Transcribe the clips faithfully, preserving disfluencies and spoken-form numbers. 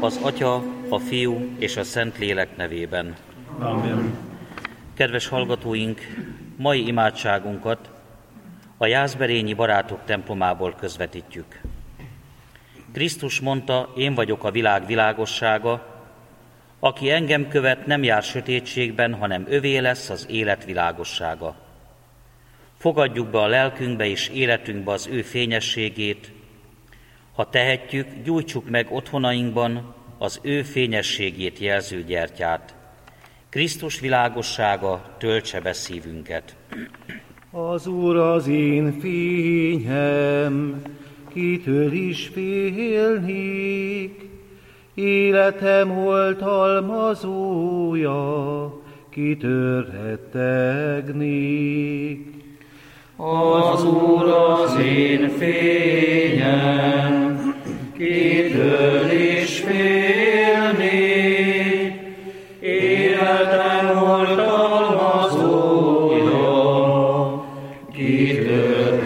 az Atya, a Fiú és a Szentlélek nevében. Amen. Kedves hallgatóink, mai imádságunkat a Jászberényi Barátok templomából közvetítjük. Krisztus mondta, én vagyok a világ világossága, aki engem követ, nem jár sötétségben, hanem övé lesz az élet világossága. Fogadjuk be a lelkünkbe és életünkbe az ő fényességét. Ha tehetjük, gyújtsuk meg otthonainkban az ő fényességét jelző gyertyát. Krisztus világossága töltse be szívünket. Az Úr az én fényem, kitől is félnék? Életem oltalmazója, kitől rettegnék? Az Úr az én fényem, kitől is félnék? Életem oltalmazója, kitől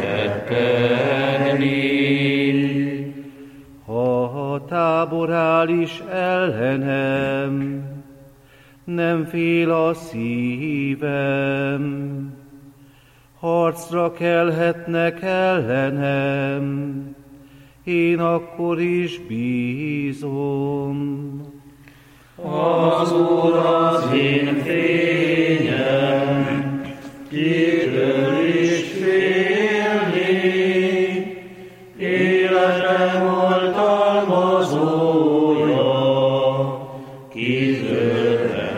rettegnék? Ha a tábor áll is ellenem, nem fél a szívem. Harcra kelhetnek ellenem, én akkor is bízom. Az Úr az én fényem, kitől is félnék? Életem oltalmazója, kitől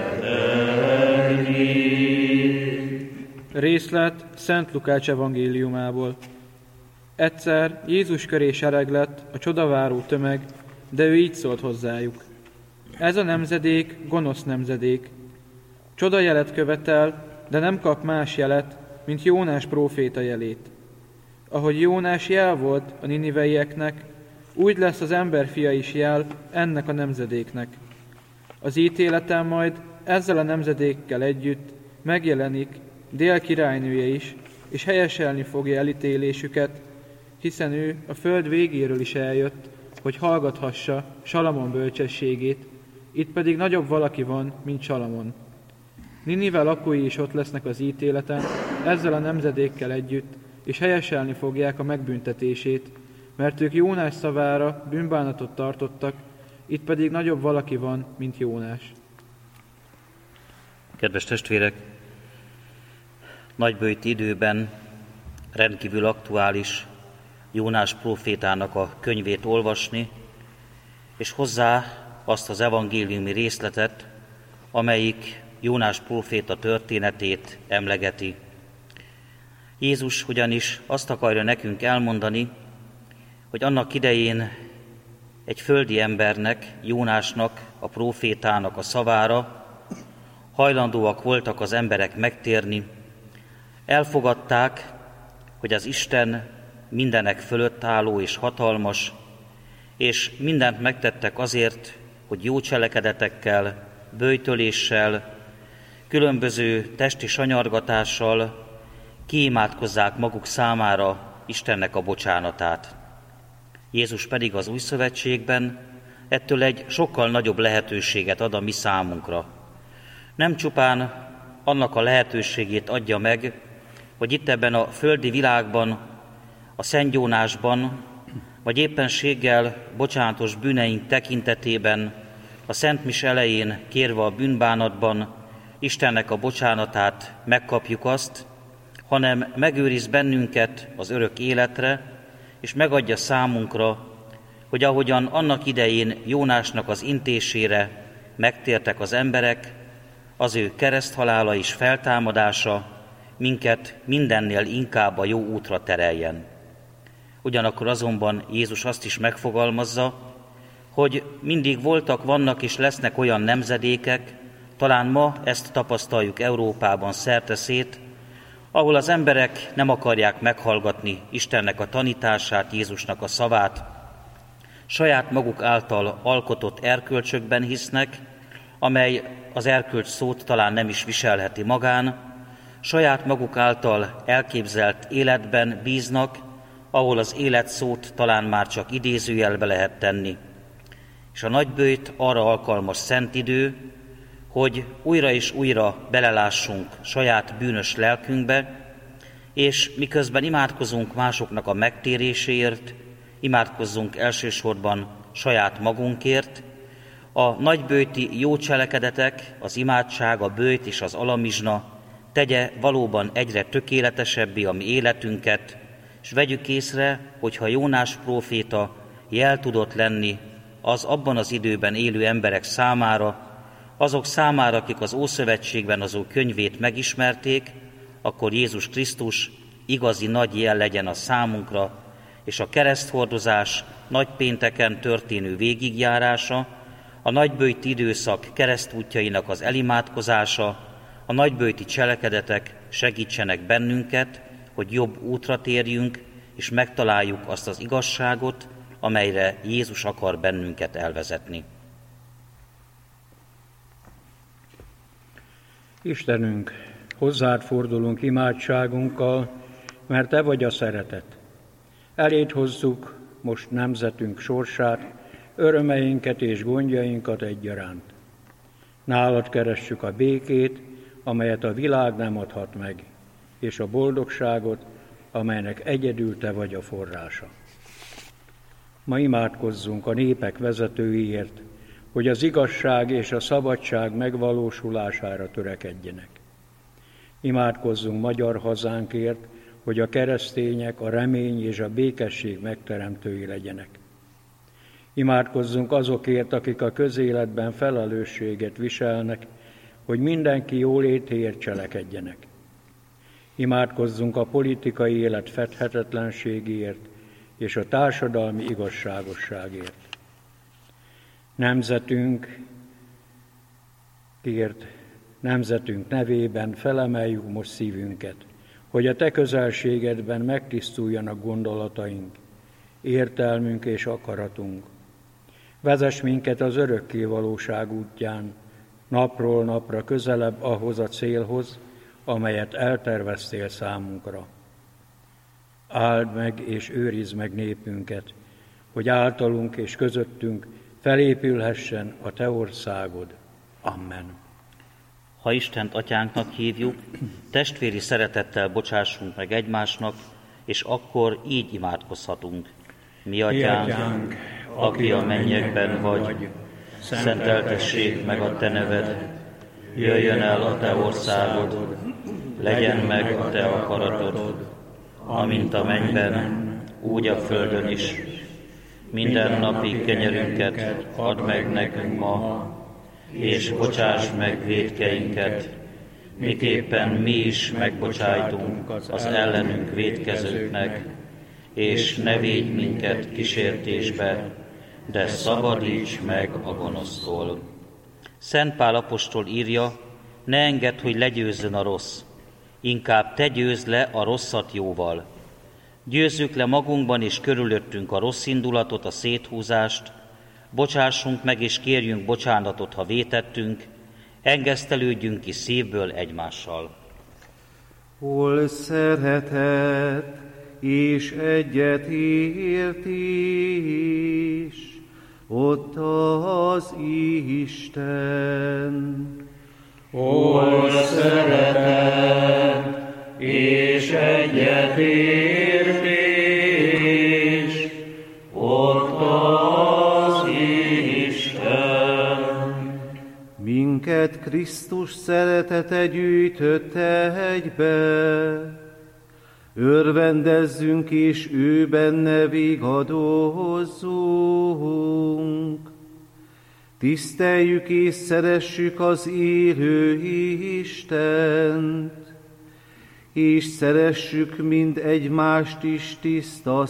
rettegnék? Részlet Szent Lukács evangéliumából. Egyszer Jézus köré sereglett a csodaváró tömeg, de ő így szólt hozzájuk. Ez a nemzedék gonosz nemzedék. Csodajelet követel, de nem kap más jelet, mint Jónás próféta jelét. Ahogy Jónás jel volt a niniveieknek, úgy lesz az emberfia is jel ennek a nemzedéknek. Az ítéletem majd ezzel a nemzedékkel együtt megjelenik Dél királynője is, és helyeselni fogja elítélésüket, hiszen ő a föld végéről is eljött, hogy hallgathassa Salamon bölcsességét, itt pedig nagyobb valaki van, mint Salamon. Ninive lakói is ott lesznek az ítéleten, ezzel a nemzedékkel együtt, és helyeselni fogják a megbüntetését, mert ők Jónás szavára bűnbánatot tartottak, itt pedig nagyobb valaki van, mint Jónás. Kedves testvérek, nagyböjt időben rendkívül aktuális Jónás prófétának a könyvét olvasni, és hozzá azt az evangéliumi részletet, amelyik Jónás próféta történetét emlegeti. Jézus ugyanis azt akarja nekünk elmondani, hogy annak idején egy földi embernek, Jónásnak, a prófétának a szavára hajlandóak voltak az emberek megtérni, elfogadták, hogy az Isten mindenek fölött álló és hatalmas, és mindent megtettek azért, hogy jó cselekedetekkel, böjtöléssel, különböző testi sanyargatással kiimádkozzák maguk számára Istennek a bocsánatát. Jézus pedig az új szövetségben ettől egy sokkal nagyobb lehetőséget ad a mi számunkra. Nem csupán annak a lehetőségét adja meg, hogy itt ebben a földi világban, a szentgyónásban, vagy éppenséggel bocsánatos bűneink tekintetében, a Szent Mise elején kérve a bűnbánatban Istennek a bocsánatát megkapjuk azt, hanem megőriz bennünket az örök életre, és megadja számunkra, hogy ahogyan annak idején Jónásnak az intésére megtértek az emberek, az ő kereszthalála és feltámadása minket mindennél inkább a jó útra tereljen. Ugyanakkor azonban Jézus azt is megfogalmazza, hogy mindig voltak, vannak és lesznek olyan nemzedékek, talán ma ezt tapasztaljuk Európában szerteszét, ahol az emberek nem akarják meghallgatni Istennek a tanítását, Jézusnak a szavát, saját maguk által alkotott erkölcsökben hisznek, amely az erkölcs szót talán nem is viselheti magán, saját maguk által elképzelt életben bíznak, ahol az élet szót talán már csak idézőjelbe lehet tenni. és a nagyböjt arra alkalmas szent idő, hogy újra és újra belelássunk saját bűnös lelkünkbe, és miközben imádkozunk másoknak a megtéréséért, imádkozzunk elsősorban saját magunkért. A nagyböjti jó cselekedetek, az imádság, a böjt és az alamizsna tegye valóban egyre tökéletesebbé a mi életünket, és vegyük észre, hogyha Jónás próféta jel tudott lenni az abban az időben élő emberek számára, azok számára, akik az Ószövetségben az ő könyvét megismerték, akkor Jézus Krisztus igazi nagy jel legyen a számunkra, és a kereszthordozás nagypénteken történő végigjárása, a nagyböjti időszak keresztútjainak az elimádkozása, a nagyböjti cselekedetek segítsenek bennünket, hogy jobb útra térjünk, és megtaláljuk azt az igazságot, amelyre Jézus akar bennünket elvezetni. Istenünk, hozzád fordulunk imádságunkkal, mert Te vagy a szeretet. Eléd hozzuk most nemzetünk sorsát, örömeinket és gondjainkat egyaránt. Nálad keressük a békét, amelyet a világ nem adhat meg, és a boldogságot, amelynek egyedül Te vagy a forrása. Ma imádkozzunk a népek vezetőiért, hogy az igazság és a szabadság megvalósulására törekedjenek. Imádkozzunk magyar hazánkért, hogy a keresztények a remény és a békesség megteremtői legyenek. Imádkozzunk azokért, akik a közéletben felelősséget viselnek, hogy mindenki jólétéért cselekedjenek. Imádkozzunk a politikai élet fedhetetlenségéért és a társadalmi igazságosságért. Nemzetünk kért, nemzetünk nevében felemeljük most szívünket, hogy a Te közelségedben megtisztuljanak gondolataink, értelmünk és akaratunk. Vezess minket az örökké valóság útján, napról napra közelebb ahhoz a célhoz, amelyet elterveztél számunkra. Áld meg és őrizd meg népünket, hogy általunk és közöttünk felépülhessen a Te országod. Amen. Ha Istent atyánknak hívjuk, testvéri szeretettel bocsássunk meg egymásnak, és akkor így imádkozhatunk. Mi atyánk, Mi atyánk aki a mennyekben vagy, szenteltessék meg a Te neved, jöjjön el a Te országod, legyen meg a Te akaratod, amint a mennyben, úgy a földön is. Minden napi kenyerünket add meg nekünk ma, és bocsáss meg vétkeinket, miképpen mi is megbocsájtunk az ellenünk vétkezőknek, és ne védj minket kísértésbe, de szabadíts meg a gonosztól. Szent Pál apostol írja, ne engedd, hogy legyőzzön a rossz, inkább te győzd le a rosszat jóval. Győzzük le magunkban és körülöttünk a rossz indulatot, a széthúzást, bocsássunk meg és kérjünk bocsánatot, ha vétettünk, engesztelődjünk ki szívből egymással. Hol szeretet és egyetértés, ott az Isten. Hol szeretet és egyetértés, ott az Isten. Minket Krisztus szeretete gyűjtötte egybe, örvendezzünk és ő benne vigadozzunk. Tiszteljük és szeressük az élő Istent, és szeressük mind egymást is tiszta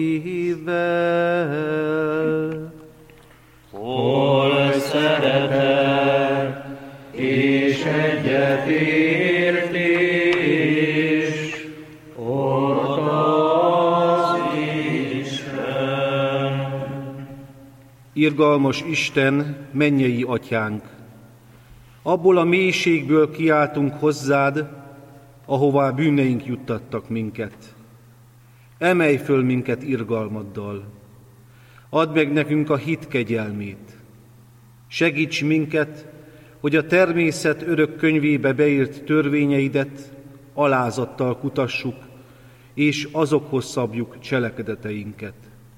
szívvel. Hol szeretet és egyetértés, ott az Isten. Irgalmas Isten, mennyei atyánk, abból a mélységből kiáltunk hozzád, ahová bűneink juttattak minket. Emelj föl minket irgalmaddal. Add meg nekünk a hit kegyelmét. Segíts minket, hogy a természet örök könyvébe beírt törvényeidet alázattal kutassuk, és azokhoz szabjuk cselekedeteinket.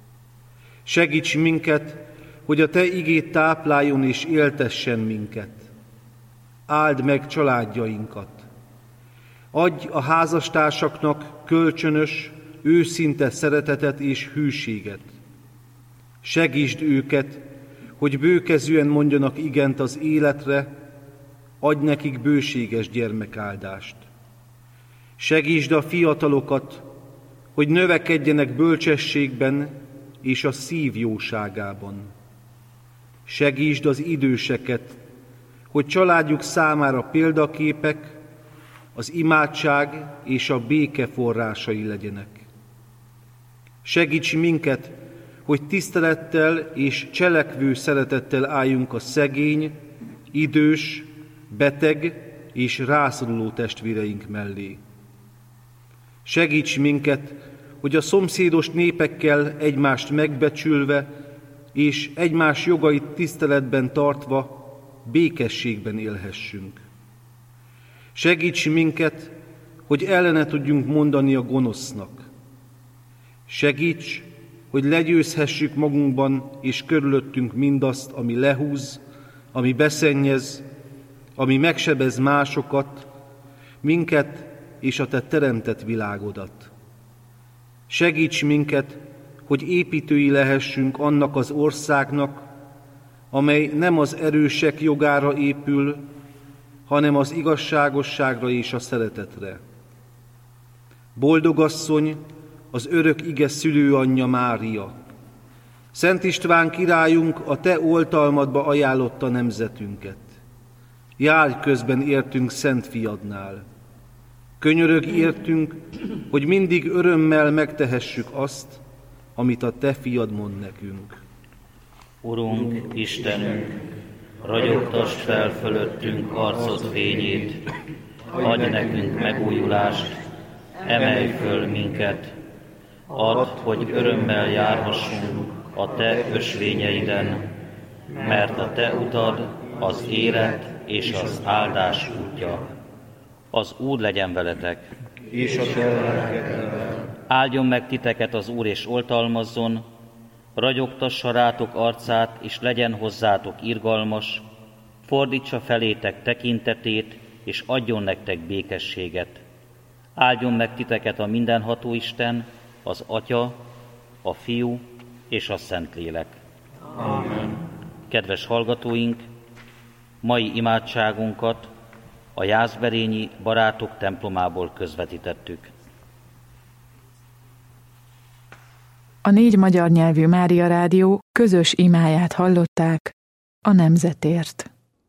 Segíts minket, hogy a Te igéd tápláljon és éltessen minket. Áld meg családjainkat. Adj a házastársaknak kölcsönös, őszinte szeretetet és hűséget. Segítsd őket, hogy bőkezűen mondjanak igent az életre, adj nekik bőséges gyermekáldást. Segítsd a fiatalokat, hogy növekedjenek bölcsességben és a szív jóságában. Segítsd az időseket, hogy családjuk számára példaképek, az imádság és a béke forrásai legyenek. Segíts minket, hogy tisztelettel és cselekvő szeretettel álljunk a szegény, idős, beteg és rászoruló testvéreink mellé. Segíts minket, hogy a szomszédos népekkel egymást megbecsülve és egymás jogait tiszteletben tartva békességben élhessünk. Segíts minket, hogy ellene tudjunk mondani a gonosznak. Segíts, hogy legyőzhessük magunkban és körülöttünk mindazt, ami lehúz, ami beszennyez, ami megsebez másokat, minket és a Te teremtett világodat. Segíts minket, hogy építői lehessünk annak az országnak, amely nem az erősek jogára épül, hanem az igazságosságra és a szeretetre. Boldogasszony, az örök ige szülőanyja Mária, Szent István királyunk a Te oltalmadba ajánlotta nemzetünket. Járj közben értünk Szent Fiadnál. Könyörög értünk, hogy mindig örömmel megtehessük azt, amit a Te Fiad mond nekünk. Urunk, Istenünk, ragyogtasd fel fölöttünk arcod fényét, adj nekünk megújulást, emelj föl minket, add, hogy örömmel járhassunk a Te ösvényeiden, mert a Te utad az élet és az áldás útja. Az Úr legyen veletek, és a Te lelkeddel. Áldjon meg titeket az Úr, és oltalmazzon, ragyogtassa rátok arcát, és legyen hozzátok irgalmas, fordítsa felétek tekintetét, és adjon nektek békességet. Áldjon meg titeket a mindenható Isten, az Atya, a Fiú és a Szentlélek. Amen. Kedves hallgatóink, mai imádságunkat a Jászberényi Barátok templomából közvetítettük. A négy magyar nyelvű Mária Rádió közös imáját hallották a nemzetért.